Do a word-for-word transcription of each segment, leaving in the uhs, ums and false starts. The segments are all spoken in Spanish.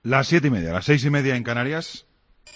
Las siete y media, las seis y media en Canarias.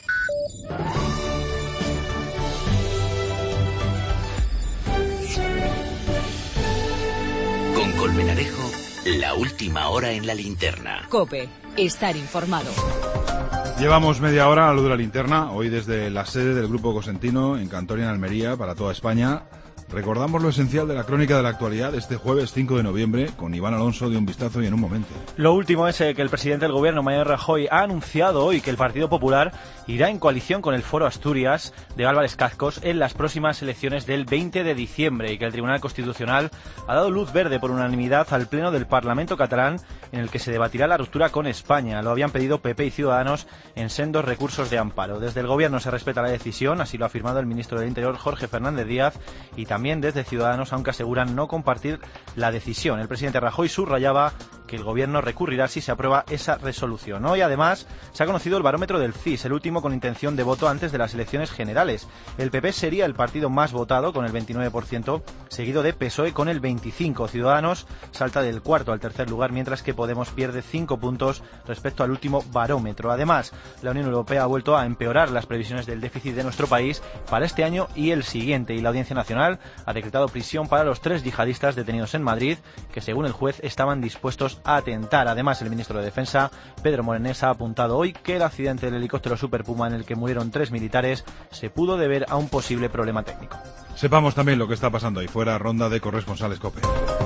Con Colmenarejo, la última hora en la linterna. COPE, estar informado. Llevamos media hora a lo de la linterna, hoy desde la sede del Grupo Cosentino en Cantoria, en Almería, para toda España. Recordamos lo esencial de la crónica de la actualidad de este jueves cinco de noviembre con Iván Alonso de Un Vistazo y En un Momento. Lo último es eh, que el presidente del gobierno, Mariano Rajoy, ha anunciado hoy que el Partido Popular irá en coalición con el Foro Asturias de Álvarez Cascos en las próximas elecciones del veinte de diciembre y que el Tribunal Constitucional ha dado luz verde por unanimidad al Pleno del Parlamento catalán en el que se debatirá la ruptura con España. Lo habían pedido P P y Ciudadanos en sendos recursos de amparo. Desde el gobierno se respeta la decisión, así lo ha afirmado el ministro del Interior, Jorge Fernández Díaz, y también También desde Ciudadanos, aunque aseguran no compartir la decisión. El presidente Rajoy subrayaba que el gobierno recurrirá si se aprueba esa resolución. Hoy, además, se ha conocido el barómetro del C I S, el último con intención de voto antes de las elecciones generales. El P P sería el partido más votado, con el veintinueve por ciento, seguido de P S O E con el veinticinco por ciento. Ciudadanos salta del cuarto al tercer lugar, mientras que Podemos pierde cinco puntos respecto al último barómetro. Además, la Unión Europea ha vuelto a empeorar las previsiones del déficit de nuestro país para este año y el siguiente, y la Audiencia Nacional ha decretado prisión para los tres yihadistas detenidos en Madrid, que según el juez estaban dispuestos a atentar. Además, el ministro de Defensa, Pedro Morenés, ha apuntado hoy que el accidente del helicóptero Super Puma en el que murieron tres militares se pudo deber a un posible problema técnico. Sepamos también lo que está pasando ahí fuera, ronda de corresponsales COPE.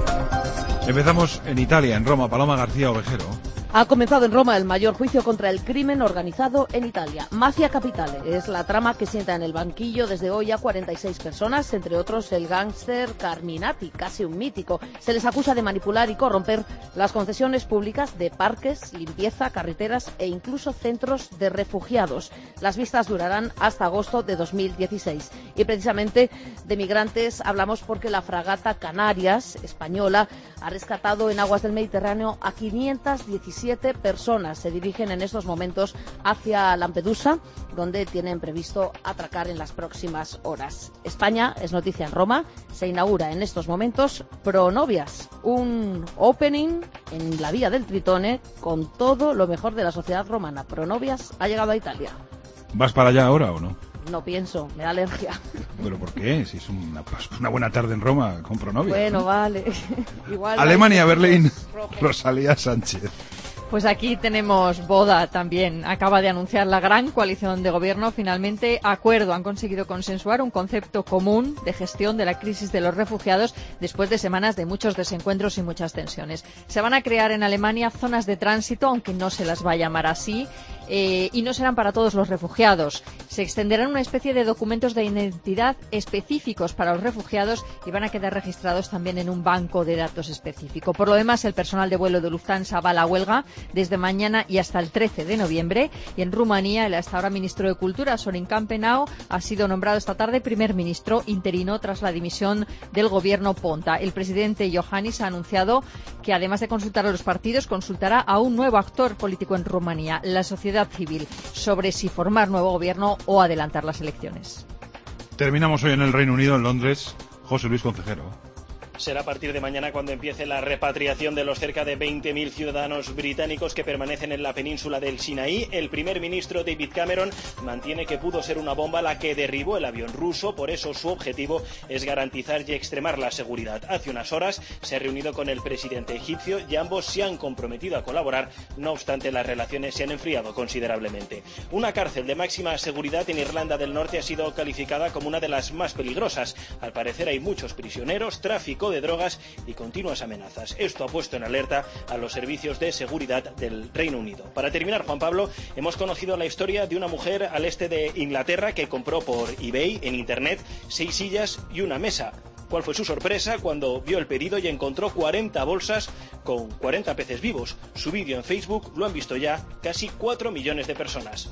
Empezamos en Italia, en Roma. Paloma García Ovejero. Ha comenzado en Roma el mayor juicio contra el crimen organizado en Italia. Mafia Capitale es la trama que sienta en el banquillo desde hoy a cuarenta y seis personas, entre otros el gángster Carminati, casi un mítico. Se les acusa de manipular y corromper las concesiones públicas de parques, limpieza, carreteras e incluso centros de refugiados. Las vistas durarán hasta agosto de dos mil dieciséis. Y precisamente de migrantes hablamos porque la fragata Canarias, española, ha rescatado en aguas del Mediterráneo a quinientas diecisiete personas. Se dirigen en estos momentos hacia Lampedusa, donde tienen previsto atracar en las próximas horas. España es noticia en Roma. Se inaugura en estos momentos Pronovias, un opening en la vía del Tritone con todo lo mejor de la sociedad romana. Pronovias ha llegado a Italia. ¿Vas para allá ahora o no? No pienso, me da alergia. ¿Pero por qué? Si es una, una buena tarde en Roma con Pronovias. Bueno, ¿no? Vale. Igual Alemania, Berlín, Rosalía Sánchez. Pues aquí tenemos boda también. Acaba de anunciar la gran coalición de gobierno finalmente acuerdo. Han conseguido consensuar un concepto común de gestión de la crisis de los refugiados después de semanas de muchos desencuentros y muchas tensiones. Se van a crear en Alemania zonas de tránsito, aunque no se las va a llamar así, eh, y no serán para todos los refugiados. Se extenderán una especie de documentos de identidad específicos para los refugiados y van a quedar registrados también en un banco de datos específico. Por lo demás, el personal de vuelo de Lufthansa va a la huelga desde mañana y hasta el trece de noviembre. Y en Rumanía, el hasta ahora ministro de Cultura, Sorin Campeanu, ha sido nombrado esta tarde primer ministro interino tras la dimisión del gobierno Ponta. El presidente Iohannis ha anunciado que, además de consultar a los partidos, consultará a un nuevo actor político en Rumanía, la sociedad civil, sobre si formar nuevo gobierno o adelantar las elecciones. Terminamos hoy en el Reino Unido, en Londres. José Luis Concejero. Será a partir de mañana cuando empiece la repatriación de los cerca de veinte mil ciudadanos británicos que permanecen en la península del Sinaí. El primer ministro David Cameron mantiene que pudo ser una bomba la que derribó el avión ruso, por eso su objetivo es garantizar y extremar la seguridad. Hace unas horas se ha reunido con el presidente egipcio y ambos se han comprometido a colaborar, no obstante las relaciones se han enfriado considerablemente. Una cárcel de máxima seguridad en Irlanda del Norte ha sido calificada como una de las más peligrosas. Al parecer hay muchos prisioneros, tráfico de drogas y continuas amenazas. Esto ha puesto en alerta a los servicios de seguridad del Reino Unido. Para terminar, Juan Pablo, hemos conocido la historia de una mujer al este de Inglaterra que compró por eBay en internet seis sillas y una mesa. ¿Cuál fue su sorpresa cuando vio el pedido y encontró cuarenta bolsas con cuarenta peces vivos? Su vídeo en Facebook lo han visto ya casi cuatro millones de personas.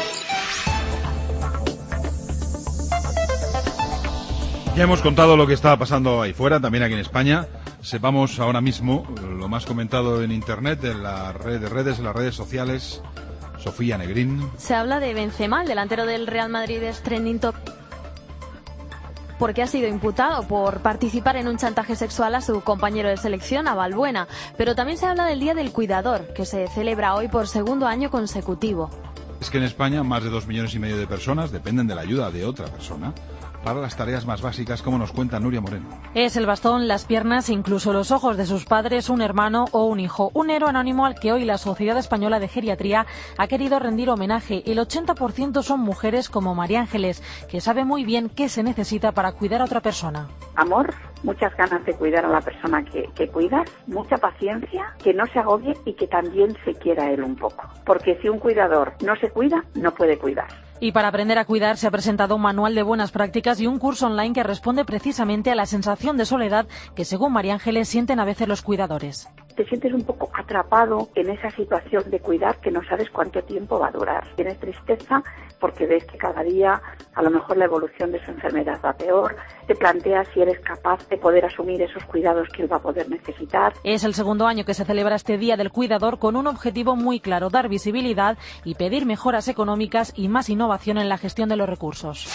Ya hemos contado lo que estaba pasando ahí fuera, también aquí en España. Sepamos ahora mismo lo más comentado en internet, en las redes, redes, en las redes sociales. Sofía Negrín. Se habla de Benzema, el delantero del Real Madrid es trending top. porque ha sido imputado por participar en un chantaje sexual a su compañero de selección, a Balbuena. Pero también se habla del Día del Cuidador, que se celebra hoy por segundo año consecutivo. Es que en España más de dos millones y medio de personas dependen de la ayuda de otra persona para las tareas más básicas, como nos cuenta Nuria Moreno. Es el bastón, las piernas e incluso los ojos de sus padres, un hermano o un hijo. Un héroe anónimo al que hoy la Sociedad Española de Geriatría ha querido rendir homenaje. El ochenta por ciento son mujeres como María Ángeles, que sabe muy bien qué se necesita para cuidar a otra persona. Amor, muchas ganas de cuidar a la persona que, que cuidas, mucha paciencia, que no se agobie y que también se quiera él un poco. Porque si un cuidador no se cuida, no puede cuidar. Y para aprender a cuidar se ha presentado un manual de buenas prácticas y un curso online que responde precisamente a la sensación de soledad que, según María Ángeles, sienten a veces los cuidadores. Te sientes un poco atrapado en esa situación de cuidar que no sabes cuánto tiempo va a durar. Tienes tristeza porque ves que cada día a lo mejor la evolución de su enfermedad va peor. Te planteas si eres capaz de poder asumir esos cuidados que él va a poder necesitar. Es el segundo año que se celebra este Día del Cuidador con un objetivo muy claro: dar visibilidad y pedir mejoras económicas y más innovación en la gestión de los recursos.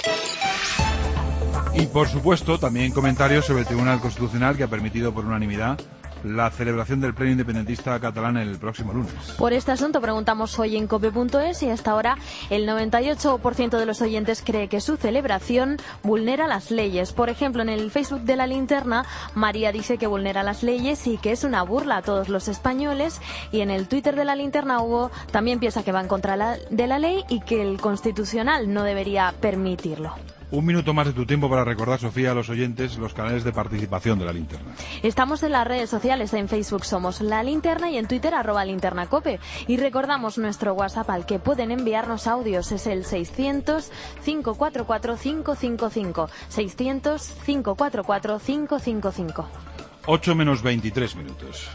Y por supuesto también comentarios sobre el Tribunal Constitucional, que ha permitido por unanimidad la celebración del pleno independentista catalán el próximo lunes. Por este asunto preguntamos hoy en cope punto es y hasta ahora el noventa y ocho por ciento de los oyentes cree que su celebración vulnera las leyes. Por ejemplo, en el Facebook de La Linterna, María dice que vulnera las leyes y que es una burla a todos los españoles, y en el Twitter de La Linterna, Hugo también piensa que va en contra la, de la ley y que el Constitucional no debería permitirlo. Un minuto más de tu tiempo para recordar, Sofía, a los oyentes los canales de participación de La Linterna. Estamos en las redes sociales, en Facebook somos La Linterna y en Twitter arroba linternacope. Y recordamos nuestro WhatsApp al que pueden enviarnos audios, es el seiscientos, cinco cuatro cuatro, cinco cinco cinco, seiscientos, cinco cuatro cuatro, cinco cinco cinco. ocho menos veintitrés minutos.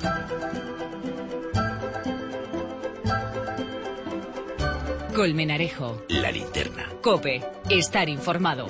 Colmenarejo. La Linterna. COPE. Estar informado.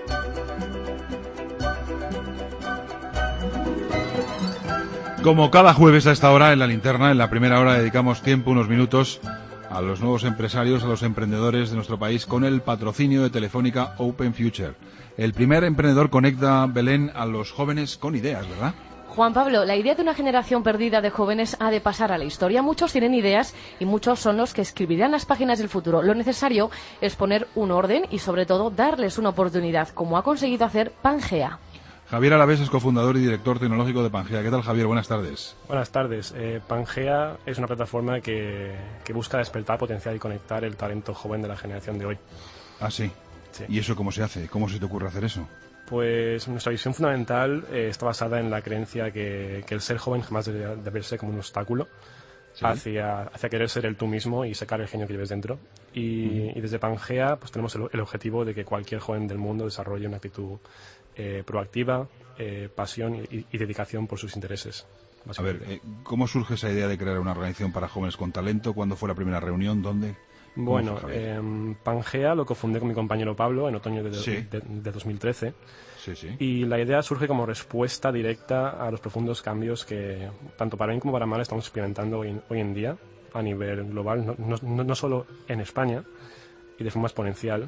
Como cada jueves a esta hora en La Linterna, en la primera hora dedicamos tiempo, unos minutos, a los nuevos empresarios, a los emprendedores de nuestro país, con el patrocinio de Telefónica Open Future. El primer emprendedor conecta, Belén, a los jóvenes con ideas, ¿verdad? Juan Pablo, la idea de una generación perdida de jóvenes ha de pasar a la historia. Muchos tienen ideas y muchos son los que escribirán las páginas del futuro. Lo necesario es poner un orden y, sobre todo, darles una oportunidad, como ha conseguido hacer Pangea. Javier Alavés es cofundador y director tecnológico de Pangea. ¿Qué tal, Javier? Buenas tardes. Buenas tardes. Eh, Pangea es una plataforma que, que busca despertar, potenciar y conectar el talento joven de la generación de hoy. Ah, sí. Sí. ¿Y eso cómo se hace? ¿Cómo se te ocurre hacer eso? Pues nuestra visión fundamental eh, está basada en la creencia que, que el ser joven jamás debe de verse como un obstáculo, ¿sí?, hacia, hacia querer ser el tú mismo y sacar el genio que lleves dentro. Y, uh-huh. y desde Pangea pues tenemos el, el objetivo de que cualquier joven del mundo desarrolle una actitud eh, proactiva, eh, pasión y, y dedicación por sus intereses. A ver, eh, ¿cómo surge esa idea de crear una organización para jóvenes con talento? ¿Cuándo fue la primera reunión? ¿Dónde? Bueno, eh, Pangea lo cofundé con mi compañero Pablo en otoño de, sí. de, de dos mil trece. Sí, sí. Y la idea surge como respuesta directa a los profundos cambios que, tanto para bien como para mal, estamos experimentando hoy, hoy en día a nivel global, no, no, no solo en España y de forma exponencial.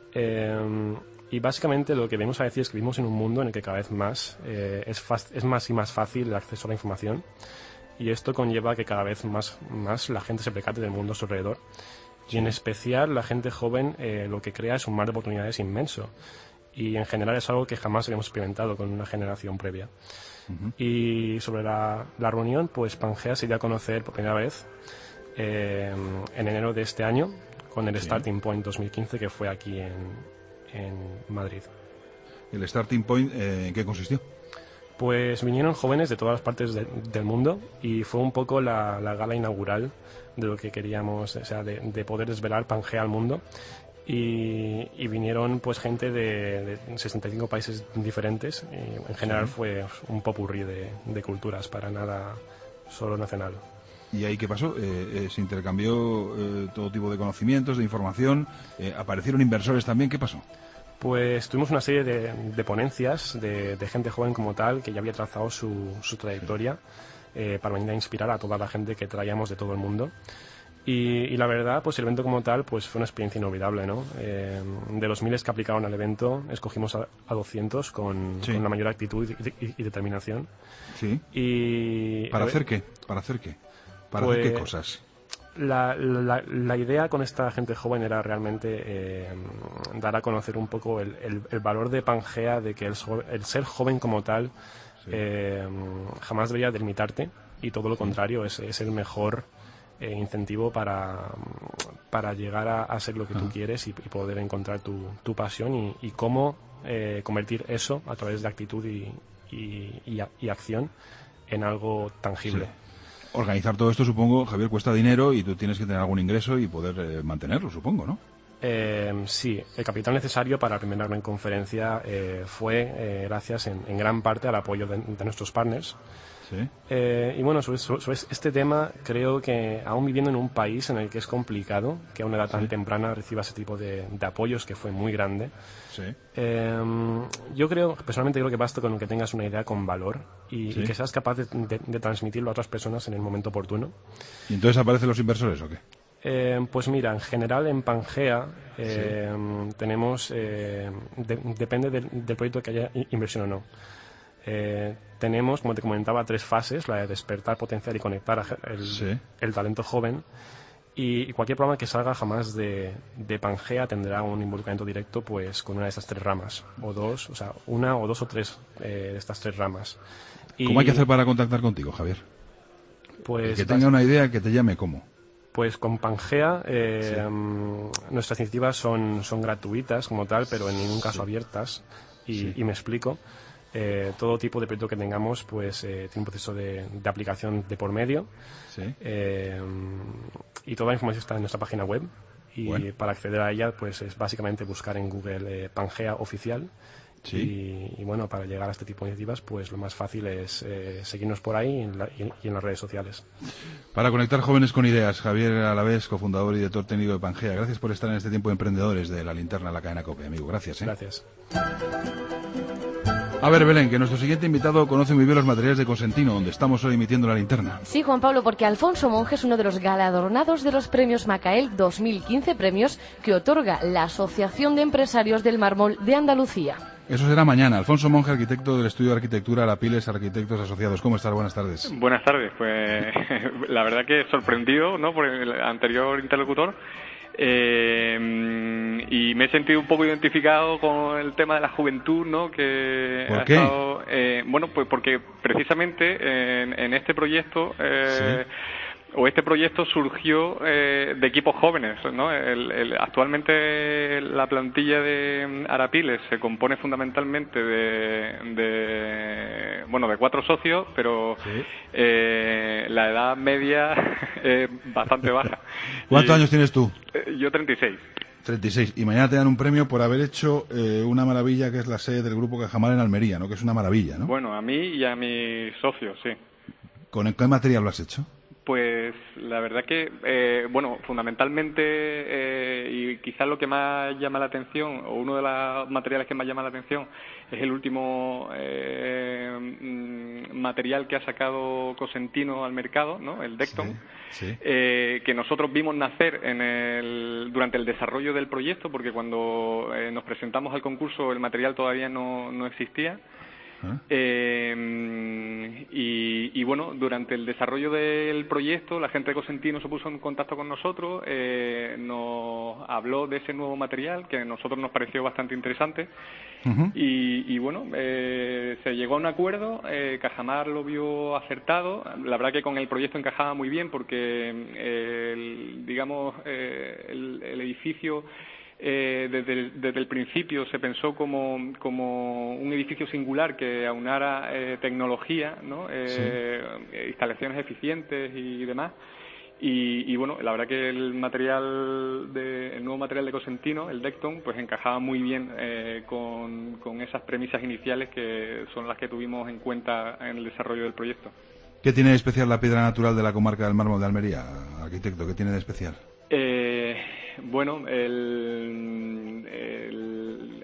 Eh, y básicamente lo que venimos a decir es que vivimos en un mundo en el que cada vez más eh, es, fast, es más y más fácil el acceso a la información, y esto conlleva que cada vez más, más la gente se percate del mundo a su alrededor. Y en especial la gente joven eh, lo que crea es un mar de oportunidades inmenso. Y en general es algo que jamás habíamos experimentado con una generación previa. Uh-huh. Y sobre la, la reunión, pues Pangea se dio a conocer por primera vez eh, en enero de este año con el sí. Starting Point dos mil quince, que fue aquí en, en Madrid. ¿El Starting Point eh, en qué consistió? Pues vinieron jóvenes de todas las partes de, del mundo y fue un poco la, la gala inaugural de lo que queríamos, o sea, de, de poder desvelar Pangea al mundo. Y, y vinieron pues gente de, de sesenta y cinco países diferentes, y en general sí. fue un popurrí de, de culturas, para nada solo nacional. ¿Y ahí qué pasó? Eh, eh, se intercambió eh, todo tipo de conocimientos, de información, eh, aparecieron inversores también, ¿qué pasó? Pues tuvimos una serie de, de ponencias de, de gente joven como tal, que ya había trazado su, su trayectoria, sí. eh, para venir a inspirar a toda la gente que traíamos de todo el mundo. Y, y la verdad, pues el evento como tal, pues fue una experiencia inolvidable, ¿no? Eh, de los miles que aplicaron al evento, escogimos a, a doscientos con, Sí. con la mayor actitud y, y- y determinación. Sí. Y ¿Para a hacer ver, qué? ¿Para hacer qué? ¿Para Pues, hacer qué cosas? La, la, la idea con esta gente joven era realmente eh, dar a conocer un poco el, el- el valor de Pangea, de que el, so- el ser joven como tal eh, jamás debería delimitarte, y todo lo contrario, es, es el mejor eh, incentivo para, para llegar a, a ser lo que tú Ajá. quieres y, y poder encontrar tu, tu pasión y, y cómo eh, convertir eso a través de actitud y, y, y a- y acción en algo tangible. Organizar todo esto, supongo, Javier, cuesta dinero y tú tienes que tener algún ingreso y poder eh, mantenerlo, supongo, ¿no? Eh, sí, el capital necesario para la primera gran conferencia eh, fue eh, gracias en, en gran parte al apoyo de, de nuestros partners. Sí. Eh, y bueno, sobre, sobre- sobre este tema, creo que aún viviendo en un país en el que es complicado que a una edad tan Sí. temprana reciba ese tipo de, de apoyos, que fue muy grande, Sí. eh, yo creo, personalmente creo que basta con que tengas una idea con valor y, Sí. y que seas capaz de, de- de transmitirlo a otras personas en el momento oportuno. ¿Y entonces aparecen los inversores o qué? Eh, pues mira, en general en Pangea eh, tenemos, eh, de- depende del, del proyecto que haya i- inversión o no. Eh, tenemos, como te comentaba, tres fases: la de despertar, potenciar y conectar a ge- el, Sí. el talento joven. Y, y cualquier programa que salga jamás de, de Pangea tendrá un involucramiento directo pues con una de estas tres ramas, o dos, o sea, una o dos o tres eh, de estas tres ramas. Y, ¿Cómo hay que hacer para contactar contigo, Javier? Pues, El que tenga una idea, que te llame, ¿cómo? Pues con Pangea eh, Sí. mm, nuestras iniciativas son, son gratuitas como tal, pero en ningún caso abiertas. Y, Sí. y me explico. Eh, todo tipo de proyecto que tengamos pues eh, tiene un proceso de, de aplicación de por medio. Sí. Eh, y toda la información está en nuestra página web. Y Bueno. para acceder a ella pues es básicamente buscar en Google eh, Pangea Oficial. Sí. Y, y bueno, para llegar a este tipo de iniciativas pues lo más fácil es eh, seguirnos por ahí y en, la- y- y en las redes sociales. Para conectar jóvenes con ideas, Javier Alavés, cofundador y director técnico de Pangea. Gracias por estar en este tiempo de emprendedores de La Linterna, la cadena COPE, amigo. Gracias. ¿eh? Gracias. A ver, Belén, que nuestro siguiente invitado conoce muy bien los materiales de Cosentino, donde estamos hoy emitiendo La Linterna. Sí, Juan Pablo, porque Alfonso Monge es uno de los galardonados de los premios Macael dos mil quince, premios que otorga la Asociación de Empresarios del Mármol de Andalucía. Eso será mañana. Alfonso Monge, arquitecto del estudio de arquitectura Arapiles Arquitectos Asociados. ¿Cómo estás? Buenas tardes. Buenas tardes. Pues la verdad que sorprendido, ¿no?, por el anterior interlocutor. Eh, y me he sentido un poco identificado con el tema de la juventud, ¿no? Que ¿Por ha qué? estado, eh, bueno, pues porque precisamente en, en este proyecto eh, o este proyecto surgió eh, de equipos jóvenes, ¿no? El, el- actualmente la plantilla de Arapiles se compone fundamentalmente de, de bueno, de cuatro socios, pero eh, la edad media es bastante baja. ¿Cuántos Y- años tienes tú? eh, Yo treinta y seis. treinta y seis. Y mañana te dan un premio por haber hecho eh, una maravilla que es la sede del Grupo Cajamal en Almería, ¿no? Que es una maravilla, ¿no? Bueno, a mí y a mis socios, sí. ¿Con qué material lo has hecho? Pues la verdad que, eh, bueno, fundamentalmente eh, y quizás lo que más llama la atención, o uno de los materiales que más llama la atención, es el último eh, mm, material que ha sacado Cosentino al mercado, ¿no? El Decton. Sí. Eh, que nosotros vimos nacer en el, durante el desarrollo del proyecto, porque cuando eh, nos presentamos al concurso el material todavía no, no existía. Eh, y, y bueno, durante el desarrollo del proyecto, la gente de Cosentino se puso en contacto con nosotros, eh, nos habló de ese nuevo material que a nosotros nos pareció bastante interesante. Y, y bueno, eh, se llegó a un acuerdo, eh, Cajamar lo vio acertado, la verdad que con el proyecto encajaba muy bien porque, eh, el, digamos, eh, el, el edificio eh, desde, el, desde el principio se pensó como, como un edificio singular que aunara eh, tecnología, ¿no? Eh, instalaciones eficientes y demás. Y, y bueno, la verdad que el material de, el nuevo material de Cosentino, el Decton, pues encajaba muy bien eh, con, con esas premisas iniciales que son las que tuvimos en cuenta en el desarrollo del proyecto. ¿Qué tiene de especial la piedra natural de la comarca del Mármol de Almería, arquitecto? ¿Qué tiene de especial? Eh, bueno, el, el-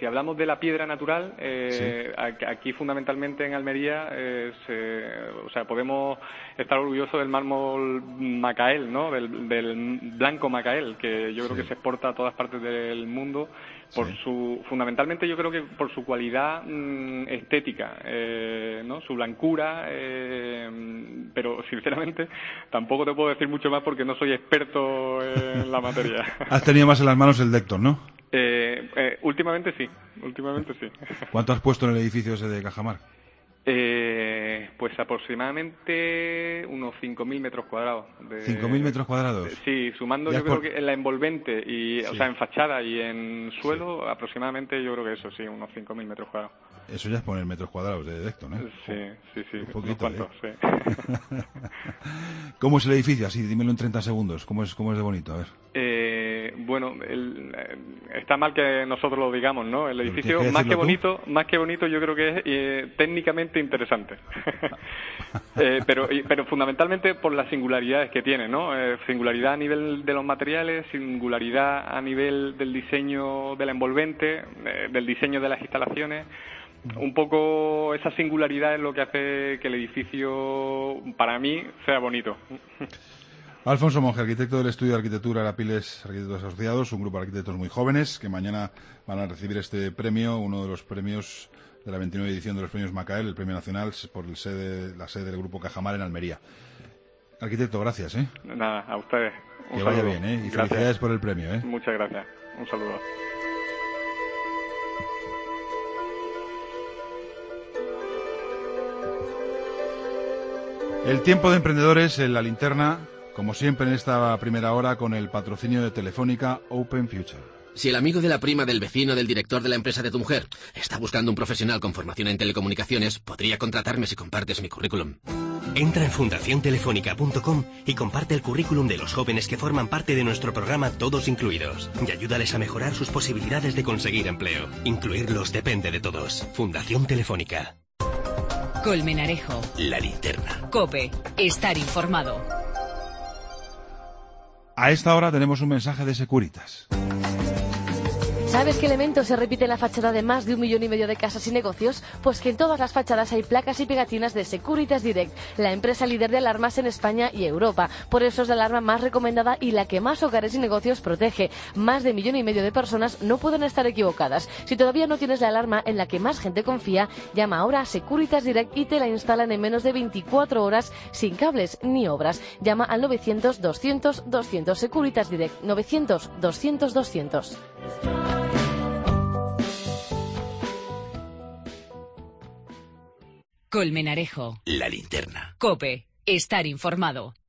si hablamos de la piedra natural, eh, sí. aquí fundamentalmente en Almería, eh, se, o sea, podemos estar orgullosos del mármol Macael, ¿no? Del, del blanco Macael, que yo creo sí. que se exporta a todas partes del mundo. Por sí. su, fundamentalmente yo creo que por su cualidad mmm, estética, eh, ¿no? Su blancura, eh, pero sinceramente tampoco te puedo decir mucho más porque no soy experto en la materia. Has tenido más en las manos el Dector, ¿no? Eh, eh, últimamente sí, últimamente sí. ¿Cuánto has puesto en el edificio ese de Cajamar? Eh, pues aproximadamente unos cinco mil metros cuadrados. De... ¿cinco mil metros cuadrados? Sí, sumando ya yo creo por... que en la envolvente, y, sí. o sea, en fachada y en suelo, sí. aproximadamente yo creo que eso, sí, unos cinco mil metros cuadrados. Eso ya es poner metros cuadrados de Dector, ¿no? Sí, sí, sí, un poquito, unos cuantos, ¿eh? sí. ¿Cómo es el edificio? Así, dímelo en treinta segundos. ¿Cómo es, cómo es de bonito? A ver. Eh, bueno, el, eh, está mal que nosotros lo digamos, ¿no? El edificio, que más que bonito, tú? más que bonito, yo creo que es eh, técnicamente interesante. eh, pero, pero fundamentalmente por las singularidades que tiene, ¿no? Eh, singularidad a nivel de los materiales, singularidad a nivel del diseño de la envolvente, eh, del diseño de las instalaciones. Un poco esa singularidad es lo que hace que el edificio, para mí, sea bonito. Alfonso Monge, arquitecto del estudio de arquitectura Arapiles Arquitectos Asociados, un grupo de arquitectos muy jóvenes que mañana van a recibir este premio, uno de los premios de la veintinueve edición de los premios Macael, el premio nacional por el sede, la sede del grupo Cajamar en Almería. Arquitecto, gracias, ¿eh? Nada, a ustedes. Un que saludo. vaya bien, ¿eh? Y gracias. Felicidades por el premio, ¿eh? Muchas gracias. Un saludo. El tiempo de emprendedores en la linterna, como siempre en esta primera hora, con el patrocinio de Telefónica Open Future. Si el amigo de la prima del vecino del director de la empresa de tu mujer está buscando un profesional con formación en telecomunicaciones, podría contratarme si compartes mi currículum. Entra en fundación telefónica punto com y comparte el currículum de los jóvenes que forman parte de nuestro programa Todos Incluidos y ayúdales a mejorar sus posibilidades de conseguir empleo. Incluirlos depende de todos. Fundación Telefónica. Colmenarejo. La linterna. COPE. Estar informado. A esta hora tenemos un mensaje de Securitas. ¿Sabes qué elemento se repite en la fachada de más de un millón y medio de casas y negocios? Pues que en todas las fachadas hay placas y pegatinas de Securitas Direct, la empresa líder de alarmas en España y Europa. Por eso es la alarma más recomendada y la que más hogares y negocios protege. Más de millón y medio de personas no pueden estar equivocadas. Si todavía no tienes la alarma en la que más gente confía, llama ahora a Securitas Direct y te la instalan en menos de veinticuatro horas sin cables ni obras. Llama al novecientos doscientos doscientos. Securitas Direct. novecientos doscientos doscientos. Colmenarejo. La linterna. COPE. Estar informado.